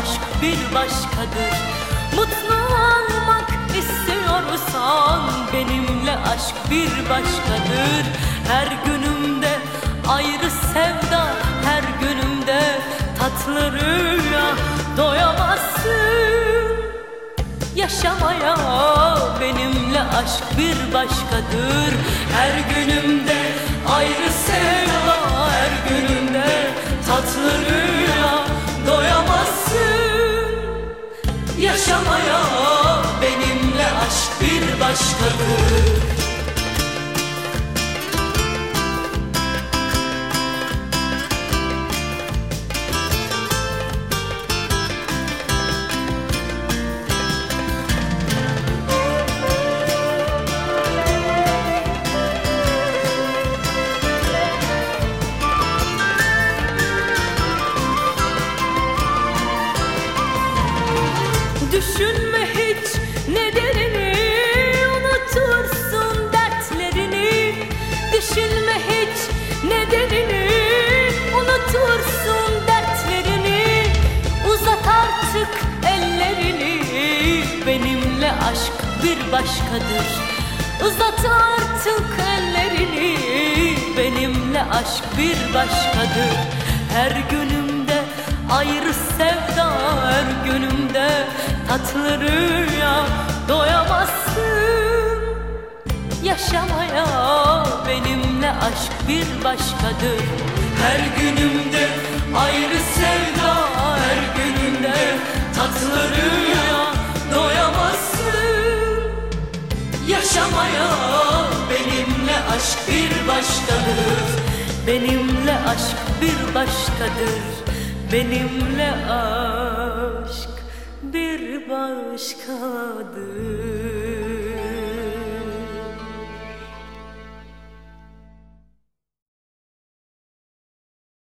aşk bir başkadır. Mutlu olmak istiyorsan benimle aşk bir başkadır. Her günümde ayrı sevda, her günümde tatlı rüya. Doyamazsın yaşamaya, benimle aşk bir başkadır. Her günümde ayrı sevda, her günümde tatlı rüya. Doyamazsın yaşamaya, benimle aşk bir başkadır. Düşünme hiç nedenini, unutursun dertlerini. Düşünme hiç nedenini, unutursun dertlerini. Uzat artık ellerini, benimle aşk bir başkadır. Uzat artık ellerini, benimle aşk bir başkadır. Her günümde ayrı sevda, her günümde tatlı rüya. Doyamazsın yaşamaya, benimle aşk bir başkadır. Her günümde ayrı sevda, her günümde tatlı rüya. Doyamazsın yaşamaya, benimle aşk bir başkadır. Benimle aşk bir başkadır. Benimle aşk bir başkadır.